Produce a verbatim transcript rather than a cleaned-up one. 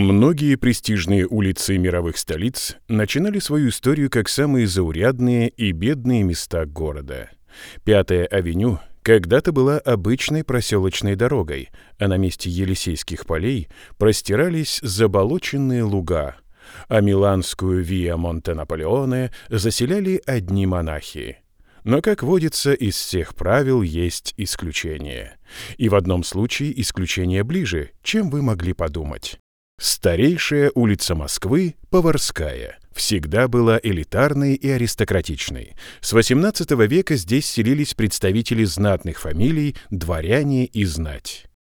Многие престижные улицы мировых столиц начинали свою историю как самые заурядные и бедные места города. Пятая авеню когда-то была обычной проселочной дорогой, а на месте Елисейских полей простирались заболоченные луга, а миланскую Виа Монте-Наполеоне заселяли одни монахи. Но, как водится, из всех правил есть исключения. И в одном случае исключение ближе, чем вы могли подумать. Старейшая улица Москвы, Поварская, всегда была элитарной и аристократичной. С восемнадцатого века здесь селились представители знатных фамилий, дворяне и знать.